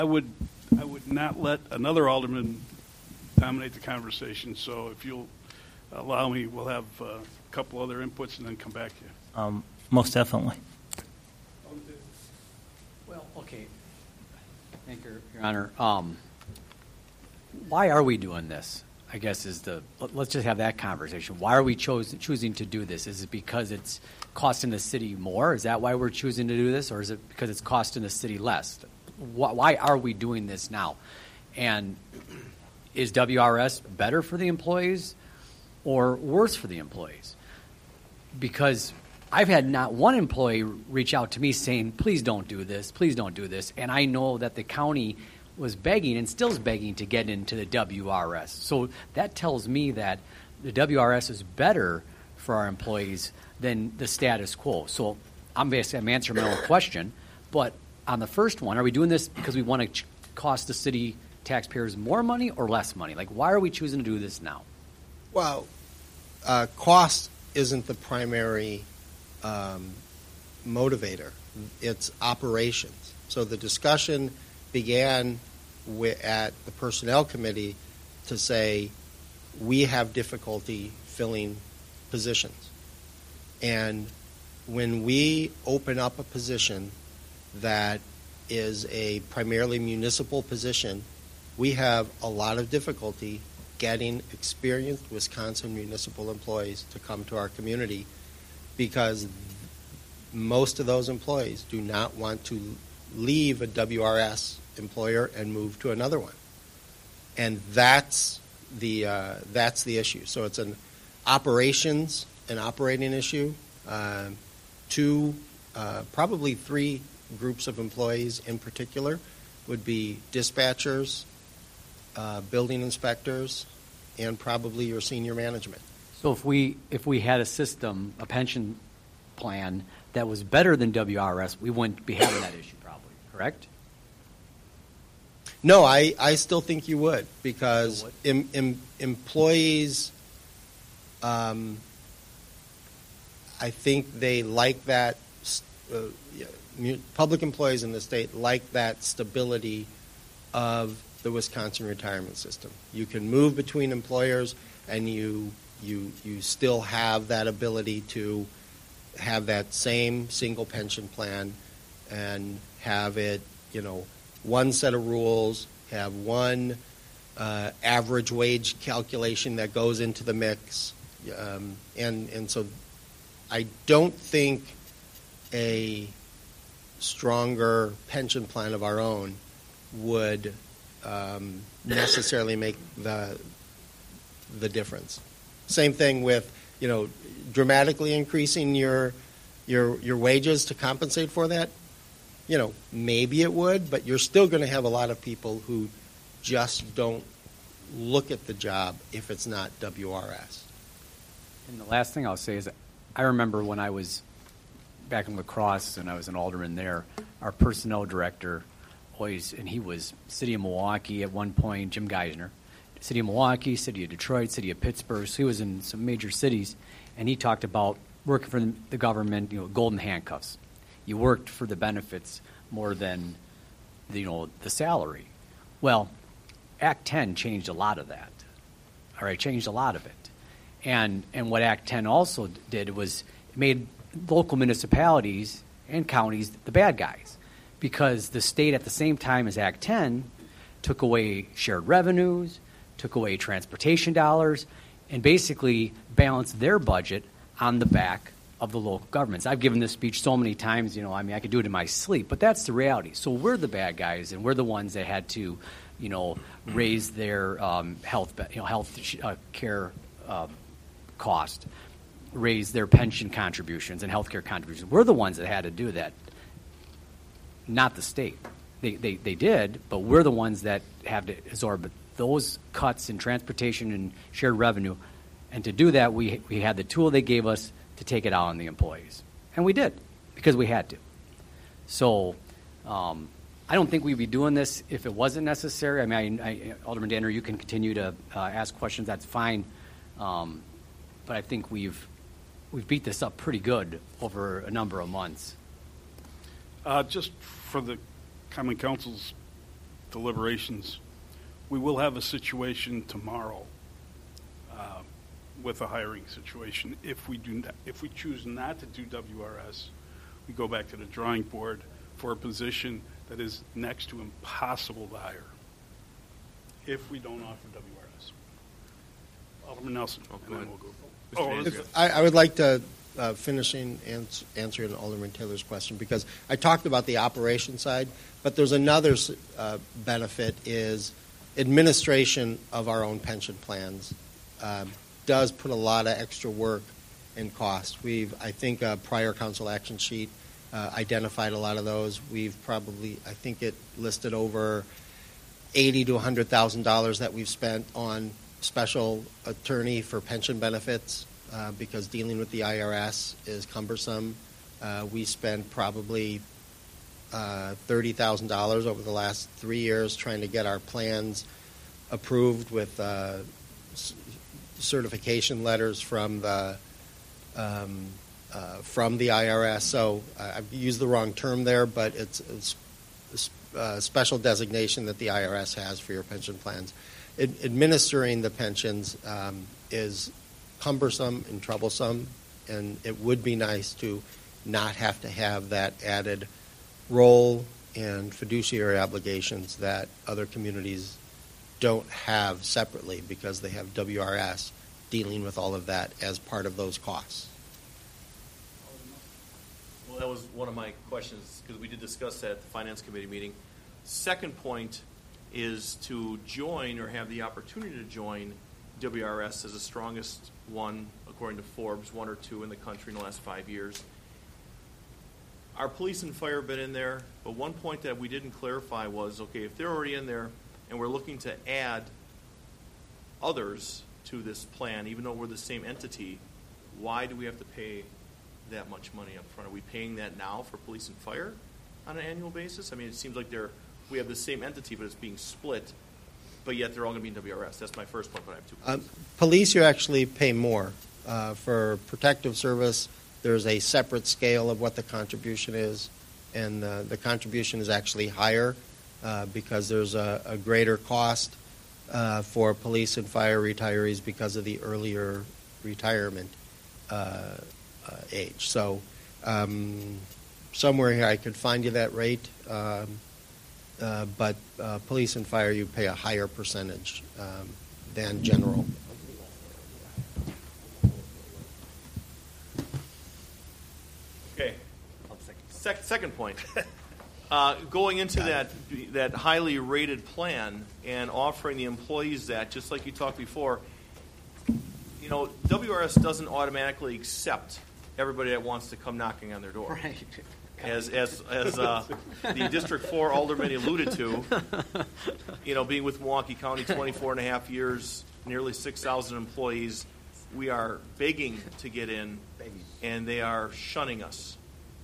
I would not let another alderman dominate the conversation. So if you'll allow me, we'll have a couple other inputs and then come back to you. Most definitely. Well, okay. Thank you, Your Honor. Why are we doing this? I guess let's just have that conversation. Why are we choosing to do this? Is it because it's costing the city more? Is that why we're choosing to do this? Or is it because it's costing the city less? Why are we doing this now? And is WRS better for the employees or worse for the employees? Because I've had not one employee reach out to me saying, please don't do this, please don't do this. And I know that the county was begging and still is begging to get into the WRS. So that tells me that the WRS is better for our employees than the status quo. So I'm answering my own question. But on the first one, are we doing this because we want to cost the city taxpayers more money or less money? Like, why are we choosing to do this now? Well, cost isn't the primary motivator. It's operations. So the discussion began at the Personnel Committee to say we have difficulty filling positions. And when we open up a position that is a primarily municipal position, we have a lot of difficulty getting experienced Wisconsin municipal employees to come to our community because most of those employees do not want to leave a WRS employer and move to another one. And that's the issue. So it's an operating issue. Probably three groups of employees in particular would be dispatchers, building inspectors, and probably your senior management. So if we had a system, a pension plan that was better than WRS, we wouldn't be having that issue probably, correct? No, I still think you would because employees, I think they like that. Public employees in the state like that stability of the Wisconsin retirement system. You can move between employers, and you still have that ability to have that same single pension plan and have it, one set of rules, have one average wage calculation that goes into the mix. And so I don't think a stronger pension plan of our own would necessarily make the difference. Same thing with, dramatically increasing your wages to compensate for that. Maybe it would, but you're still going to have a lot of people who just don't look at the job if it's not WRS. And the last thing I'll say is I remember when I was back in La Crosse and I was an alderman there, our personnel director and he was City of Milwaukee at one point, Jim Geisner, City of Milwaukee, City of Detroit, City of Pittsburgh, so he was in some major cities, and he talked about working for the government, golden handcuffs. You worked for the benefits more than, the salary. Well, Act 10 changed a lot of that. All right, changed a lot of it. And what Act 10 also did was made local municipalities and counties the bad guys, because the state at the same time as Act 10 took away shared revenues, took away transportation dollars, and basically balanced their budget on the back of the local governments. I've given this speech so many times, I could do it in my sleep, but that's the reality. So we're the bad guys, and we're the ones that had to, raise their health care cost, raise their pension contributions and health care contributions. We're the ones that had to do that, not the state. They did, but we're the ones that have to absorb those cuts in transportation and shared revenue. And to do that, we had the tool they gave us to take it out on the employees. And we did, because we had to. So I don't think we'd be doing this if it wasn't necessary. Alderman Danner, you can continue to ask questions. That's fine. But I think we've beat this up pretty good over a number of months. Just for the Common Council's deliberations, we will have a situation tomorrow with a hiring situation. If we choose not to do WRS, we go back to the drawing board for a position that is next to impossible to hire if we don't offer WRS. Alderman Nelson, and then we'll go. I would like to answering Alderman Taylor's question, because I talked about the operation side, but there's another benefit is administration of our own pension plans does put a lot of extra work and cost. I think a prior council action sheet identified a lot of those. I think it listed over $80,000 to $100,000 that we've spent on special attorney for pension benefits because dealing with the IRS is cumbersome. We spent probably $30,000 over the last 3 years trying to get our plans approved with certification letters from the IRS. So I've used the wrong term there, but it's a special designation that the IRS has for your pension plans. Administering the pensions is cumbersome and troublesome, and it would be nice to not have to have that added role and fiduciary obligations that other communities don't have separately because they have WRS dealing with all of that as part of those costs. Well, that was one of my questions because we did discuss that at the Finance Committee meeting. Second point is to join or have the opportunity to join WRS as the strongest one, according to Forbes, 1 or 2 in the country in the last 5 years. Our police and fire have been in there, but one point that we didn't clarify was, okay, if they're already in there and we're looking to add others to this plan, even though we're the same entity, why do we have to pay that much money up front? Are we paying that now for police and fire on an annual basis? I mean, it seems like we have the same entity, but it's being split, but yet they're all going to be in WRS. That's my first point, but I have 2 points. Police, you actually pay more. For protective service, there's a separate scale of what the contribution is, and the contribution is actually higher because there's a greater cost for police and fire retirees because of the earlier retirement age. So somewhere here I could find you that rate, but police and fire, you pay a higher percentage than general. Okay. Second point. Going into that highly rated plan and offering the employees that, just like you talked before, you know, WRS doesn't automatically accept everybody that wants to come knocking on their door. Right. As the District 4 alderman alluded to, you know, being with Milwaukee County 24 and a half years, nearly 6,000 employees, we are begging to get in, and they are shunning us.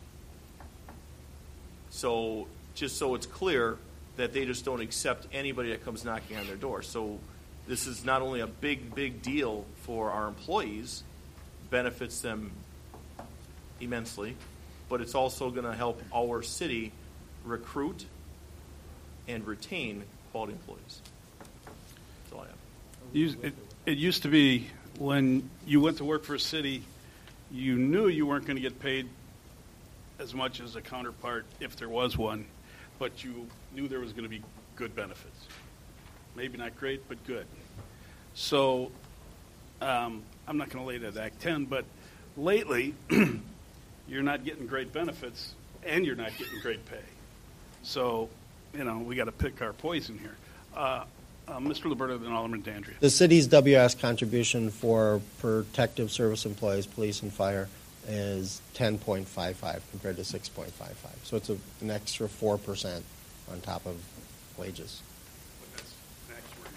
So just so it's clear that they just don't accept anybody that comes knocking on their door. So this is not only a big, big deal for our employees, benefits them immensely, but it's also going to help our city recruit and retain quality employees. That's all I have. It used to be when you went to work for a city, you knew you weren't going to get paid as much as a counterpart if there was one, but you knew there was going to be good benefits. Maybe not great, but good. So I'm not going to lay that Act 10, but lately you're not getting great benefits and you're not getting great pay. So, you know, we got to pick our poison here. Mr. Liberta, then Alderman Dandria. The city's WS contribution for protective service employees, police and fire, is 10.55 compared to 6.55. So it's an extra 4% on top of wages. But that's max rate.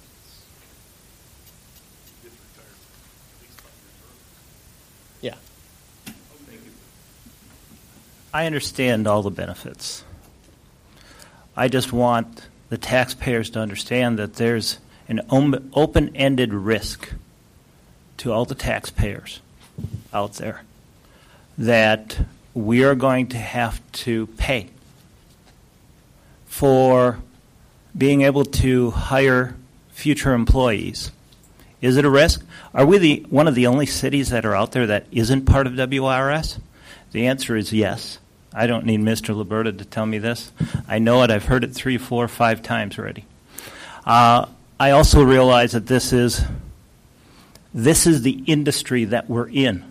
It's retired at least 5 years early. Yeah. Thank you. I understand all the benefits. I just want the taxpayers to understand that there's an open-ended risk to all the taxpayers out there that we are going to have to pay for being able to hire future employees. Is it a risk? Are we one of the only cities that are out there that isn't part of WRS? The answer is yes. I don't need Mr. Liberta to tell me this. I know it. I've heard it 3, 4, 5 times already. I also realize that this is the industry that we're in.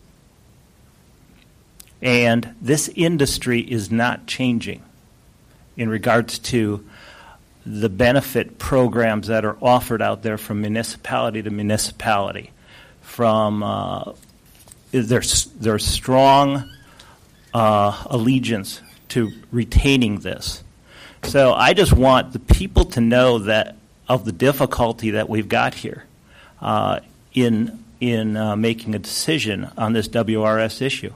And this industry is not changing in regards to the benefit programs that are offered out there from municipality to municipality. From there's strong allegiance to retaining this. So I just want the people to know that of the difficulty that we've got here in making a decision on this WRS issue.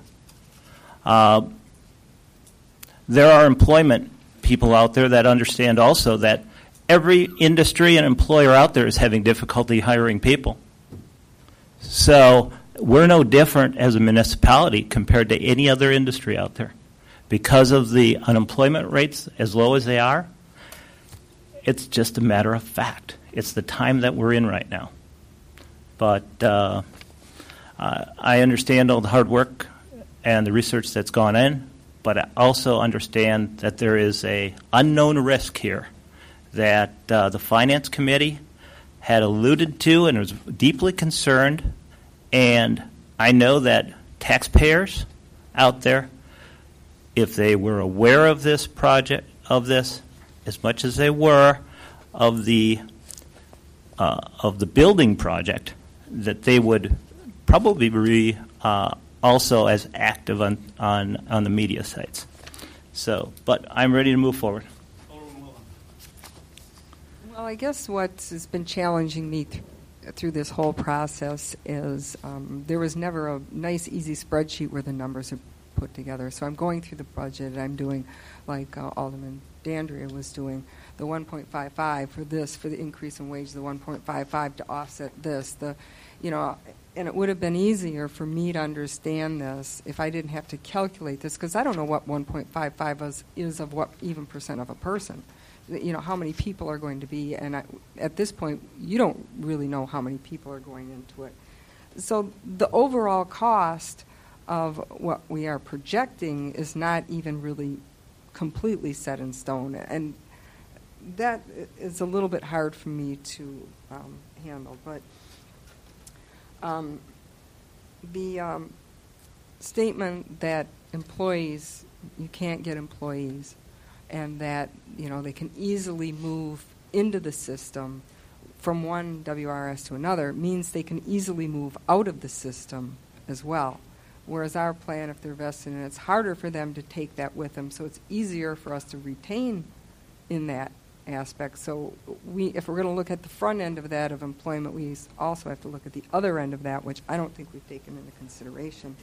There are employment people out there that understand also that every industry and employer out there is having difficulty hiring people. So we're no different as a municipality compared to any other industry out there. Because of the unemployment rates as low as they are, it's just a matter of fact. It's the time that we're in right now. But I understand all the hard work and the research that's gone in, but I also understand that there is a unknown risk here that the Finance Committee had alluded to and was deeply concerned. And I know that taxpayers out there, if they were aware of this project, as much as they were of the building project, that they would probably be also as active on the media sites. So, but I'm ready to move forward. Well, I guess what has been challenging me through this whole process is there was never a nice, easy spreadsheet where the numbers are put together. So I'm going through the budget, and I'm doing, like Alderman Dandria was doing, the 1.55 for this, for the increase in wage, the 1.55 to offset this, and it would have been easier for me to understand this if I didn't have to calculate this, because I don't know what 1.55 is of what even percent of a person. How many people are going to be, and at this point, you don't really know how many people are going into it. So the overall cost of what we are projecting is not even really completely set in stone, and that is a little bit hard for me to handle. But the statement that employees, you can't get employees, and that they can easily move into the system from one WRS to another, means they can easily move out of the system as well. Whereas our plan, if they're vested in it, it's harder for them to take that with them, so it's easier for us to retain in that aspect. So if we're going to look at the front end of that of employment, we also have to look at the other end of that, which I don't think we've taken into consideration.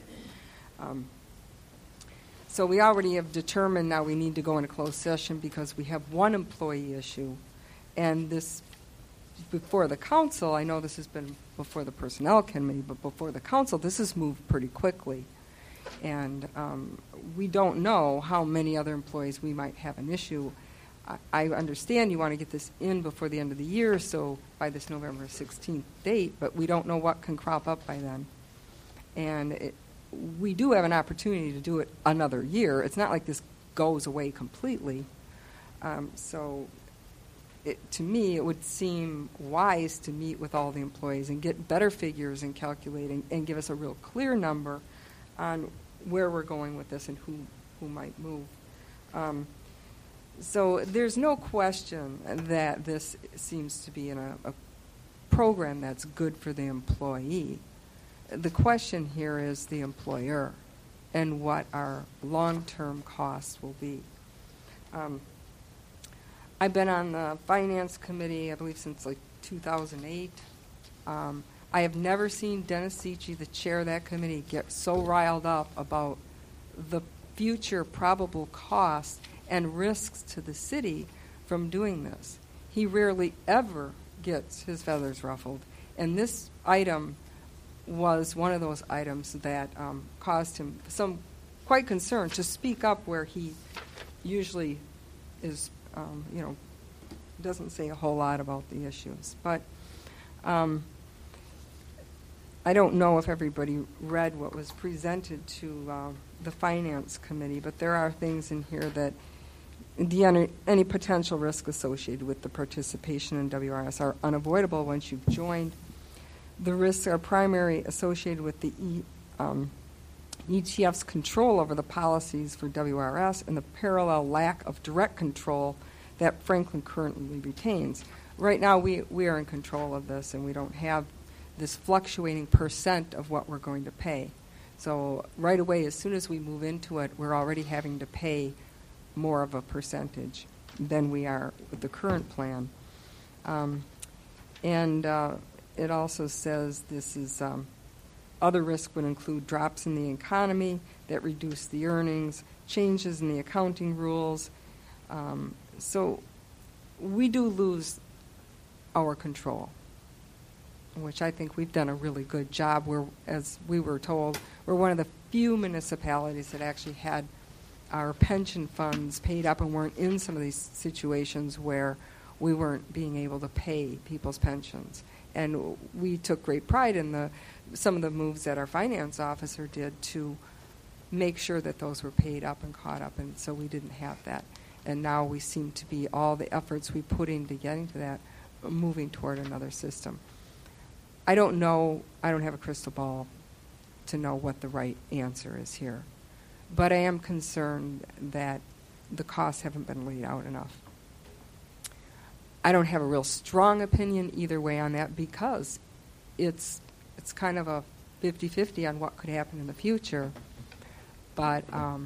So we already have determined now we need to go into closed session because we have one employee issue. And this, before the council, I know this has been before the personnel committee, but before the council, this has moved pretty quickly. And we don't know how many other employees we might have an issue. I understand you want to get this in before the end of the year, so by this November 16th date, but we don't know what can crop up by then. And we do have an opportunity to do it another year. It's not like this goes away completely. So to me, it would seem wise to meet with all the employees and get better figures in calculating and give us a real clear number on where we're going with this and who might move. So there's no question that this seems to be in a program that's good for the employee. The question here is the employer and what our long-term costs will be. I've been on the Finance Committee, I believe, since like 2008. I have never seen Dennis Seachy, the chair of that committee, get so riled up about the future probable costs and risks to the city from doing this. He rarely ever gets his feathers ruffled. And this item was one of those items that caused him some quite concern to speak up where he usually is, doesn't say a whole lot about the issues. But I don't know if everybody read what was presented to the Finance Committee, but there are things in here that any potential risk associated with the participation in WRS are unavoidable once you've joined. The risks are primarily associated with the ETF's control over the policies for WRS and the parallel lack of direct control that Franklin currently retains. Right now, we are in control of this, and we don't have this fluctuating percent of what we're going to pay. So right away, as soon as we move into it, we're already having to pay more of a percentage than we are with the current plan. It also says this is other risk would include drops in the economy that reduce the earnings, changes in the accounting rules. So we do lose our control, which I think we've done a really good job. We're, as we were told, we're one of the few municipalities that actually had our pension funds paid up and weren't in some of these situations where we weren't being able to pay people's pensions. And we took great pride in some of the moves that our finance officer did to make sure that those were paid up and caught up, and so we didn't have that. And now we seem to be, all the efforts we put into getting to that, moving toward another system. I don't know, I don't have a crystal ball to know what the right answer is here. But I am concerned that the costs haven't been laid out enough. I don't have a real strong opinion either way on that because it's kind of a 50-50 on what could happen in the future. But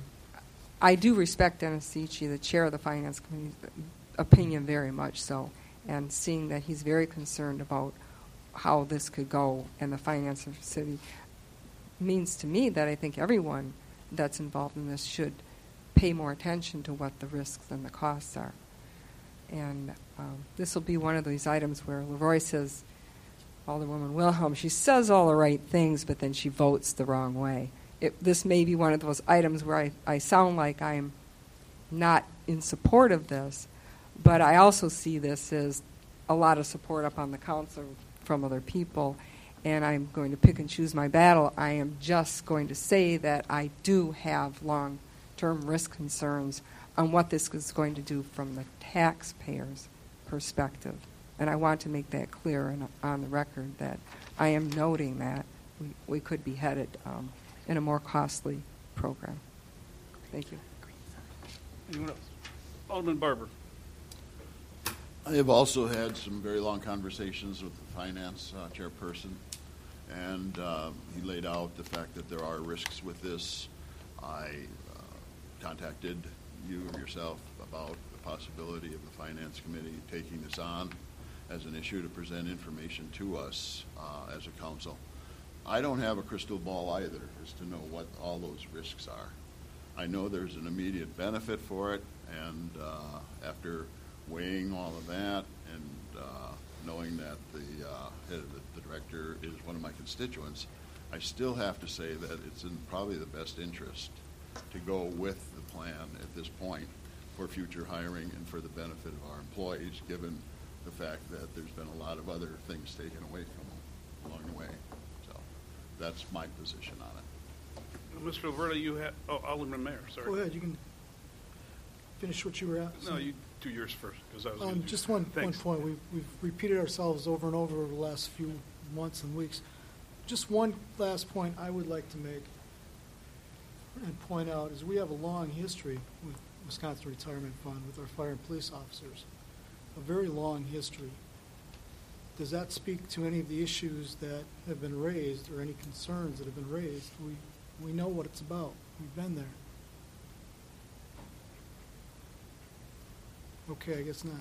I do respect Dennis Cicci, the chair of the Finance Committee's opinion, very much so, and seeing that he's very concerned about how this could go and the finance of the city means to me that I think everyone that's involved in this should pay more attention to what the risks and the costs are. And this will be one of these items where Leroy says, Alderwoman Wilhelm, she says all the right things, but then she votes the wrong way. This may be one of those items where I sound like I'm not in support of this, but I also see this as a lot of support up on the council from other people, and I'm going to pick and choose my battle. I am just going to say that I do have long-term risk concerns on what this is going to do from the taxpayer's perspective. And I want to make that clear on the record that I am noting that we could be headed in a more costly program. Thank you. Anyone else? Alderman Barber. I have also had some very long conversations with the finance chairperson, and he laid out the fact that there are risks with this. I contacted you or yourself about the possibility of the Finance Committee taking this on as an issue to present information to us as a council. I don't have a crystal ball either as to know what all those risks are. I know there's an immediate benefit for it, and after weighing all of that and knowing that the head of the director is one of my constituents, I still have to say that it's in probably the best interest to go with the plan at this point for future hiring and for the benefit of our employees, given the fact that there's been a lot of other things taken away from them along the way. So that's my position on it. Mr. Alberta, you have, Alderman Mayor, sorry. Go ahead, you can finish what you were at. No, you do yours first, because I was going to Just one Thanks. point. We've repeated ourselves over and over the last few months and weeks. Just one last point I would like to make and point out is we have a long history with Wisconsin Retirement Fund, with our fire and police officers, a very long history. Does that speak to any of the issues that have been raised or any concerns that have been raised? We know what it's about. We've been there. Okay, I guess not.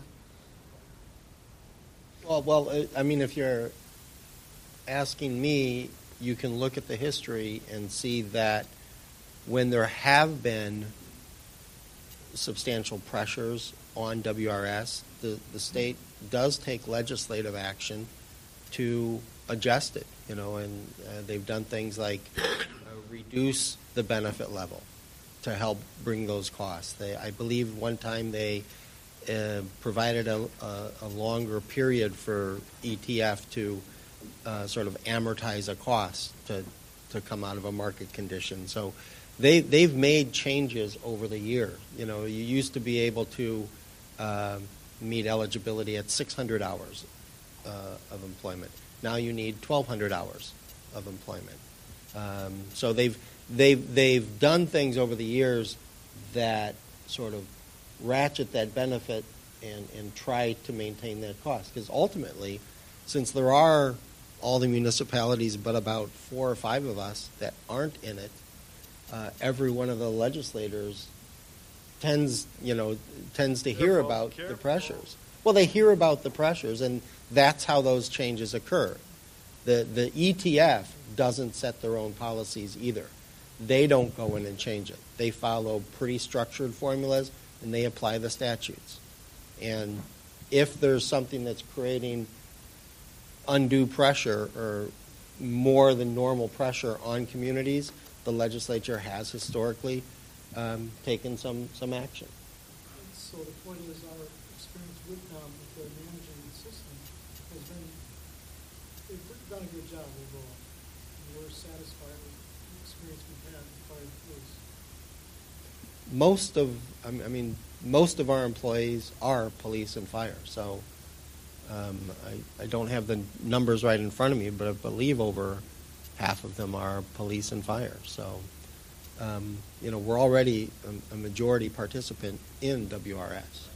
Well, I mean, if you're asking me, you can look at the history and see that when there have been substantial pressures on WRS, the state does take legislative action to adjust it, and they've done things like reduce the benefit level to help bring those costs. I believe one time they provided a longer period for ETF to sort of amortize a cost to come out of a market condition. So they've made changes over the year. You know, you used to be able to meet eligibility at 600 hours of employment. Now you need 1,200 hours of employment. So they've done things over the years that sort of ratchet that benefit and try to maintain that cost. Because ultimately, since there are all the municipalities but about 4 or 5 of us that aren't in it, every one of the legislators tends to hear about the pressures. Well, they hear about the pressures, and that's how those changes occur. The ETF doesn't set their own policies either. They don't go in and change it. They follow pretty structured formulas, and they apply the statutes. And if there's something that's creating undue pressure or more than normal pressure on communities, the legislature has historically taken some action. So the point is, our experience with them, with their managing the system, has been, they've done a good job overall. We're satisfied with the experience we've had with fire police. Most of our employees are police and fire. So I don't have the numbers right in front of me, but I believe over half of them are police and fire. So, we're already a majority participant in WRS.